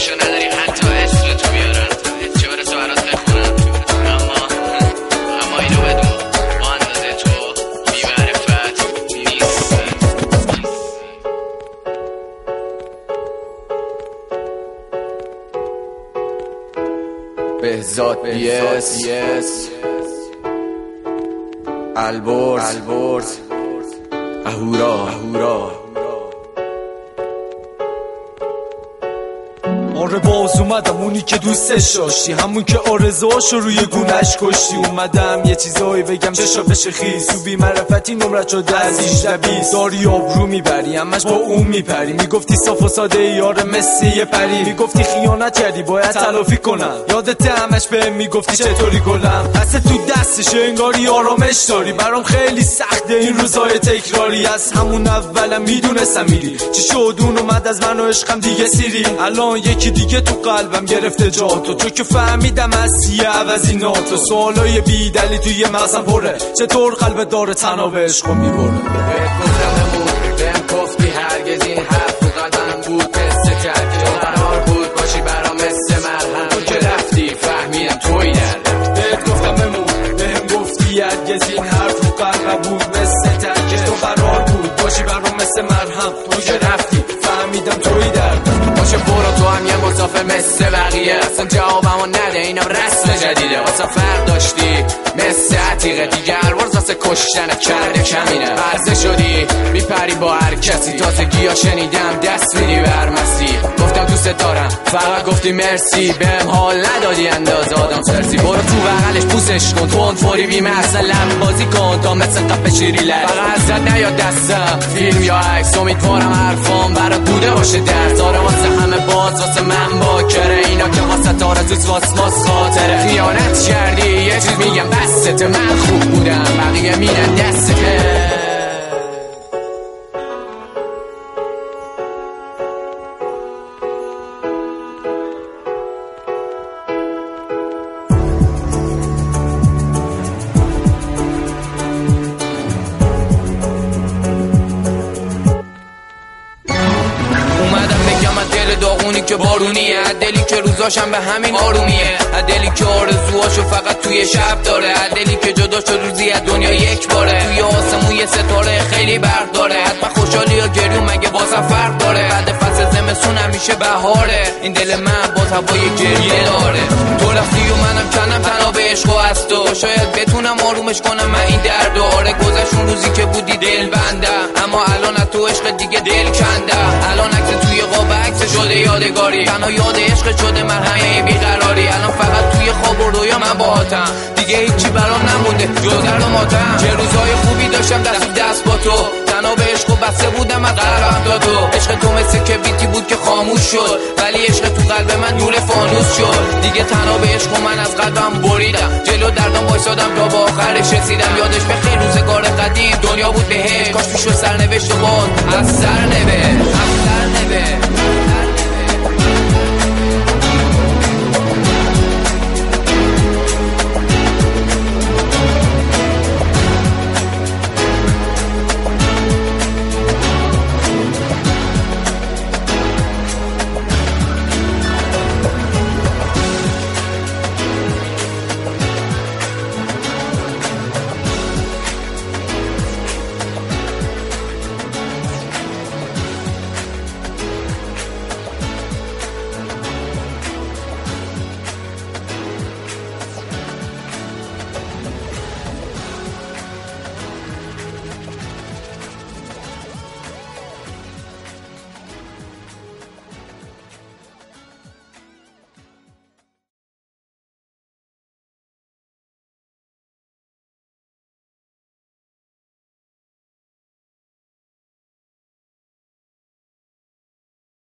اسمشو نداری حتی اسم تو بیارن، چه برسه برات بخونم. اما اینو بدون با اندازه تو بی‌معرفت نیست. بهزاد بیس البرز اهورا آره باز اومدم، اونی که دوستش داشتی، همون که آرزوهاشو روی گونه‌اش کشتی. اومدم یه چیزایی بگم چشا بشه خیس، تو بی معرفتی نمرت شده از 18-20. داری آبرو میبری همش با اون میپری، میگفتی صاف و ساده یار مثل یه پری، میگفتی خیانت کردی باید تلافی کنم. یادت همش بهم میگفتی چطوری گلم، دست تو دستشه انگاری آرامش داری. برام خیلی سخته این روزای تکراری، از همون اولم میدونستم میری. چی شد اون اومد از من و عشقم دیگه سیری، الان یکی دیگه تو قلبم گرفته جاتو. تو که فهمیدم از سیه عوضی ناتو، سوالای بیدلی توی مغزم پره، چطور قلب داره تناب عشقو میبره. بهت گفتم بمون، بهم گفتی هرگز این حرف تو قلبم بود قصه کردی. تو قرار بود باشی برام مثل مرهم، تو که رفتی فهمیدم توی دردم. بهت گفتم بمون، بهم گفتی هرگز این حرف تو قلبم بود مثل ترکش. تو قرار بود باشی برام مثل مرهم، تو که رفتی فهمیدم توی دردم. باشه برو تو هم یه مسافر مثل بقیه، اصلا جوابمو نده اینم رسم جدیده. واسه فرق داشتی مثل عتیقه دیگه، الورز واسه کشتنت کرده کمینه. عرضه شدی میپری با هر کسی، تازگی‌ها شنیدم دست میدی به هر مسیر. گفتم دوست دارم فقط گفتی مرسی، بهم حال ندادی اندازه آدم سرسی. برو تو بغلش پوسش کن، تون فوری بیمه اصلا لب بازی کن تا مثل قفه شیری لد. فقط ازت نیاد دستم فیلم یا عکس، امیدوارم حرفام برات بوده باشه درس. آره واسه همه باز واسه من باکره، اینا که واسه آرزوست واس خاطره. خیانت کردی یه چیز میگم بسته، من خوب بودم بقیه میرن دسته. داغونی که بارونیه، دلی که روزاشم به همین آرومیه، دلی که آرزوهاشو فقط توی شب داره، دلی که جدا شد روزی از دنیا یک باره. توی آسمون یه ستاره خیلی برق داره، حتما خوشحالی یا گریون مگه بازم فرق داره. بعد فصل زمستون همیشه بهاره، این دل من باز هوای گریه داره. تو رفتی و منم کندم تناب عشق و از تو، شاید بتونم آرومش کنم من این درد. آره گذشت اون روزی که بودی دل بنده، اما الان از تو عشق دیگه دل کنده. الان عکس توی قاب عکس شده یادگاری، تنها یاد عشق شده من همه بیقراری. الان فقط توی خواب و رویا من باهاتم، دیگه هیچی برام نمونده جز درد و ماتم. چه روزای خوبی داشتم دست با تو، تنها به عشق و بسته بودم از قلبم تا تو. عشق تو مثل کبریتی بود که خاموش شد، ولی عشق تو قلب من نور فانوس شد. دیگه تنها به عشق و من از قلبم بریدم، جلو دردم وایسادم تا با آخرش رسیدم. یادش بخیر روزگار قدیم، دنیا بود بهش کاش پیشو سرنوشت و باز از سر نوشت.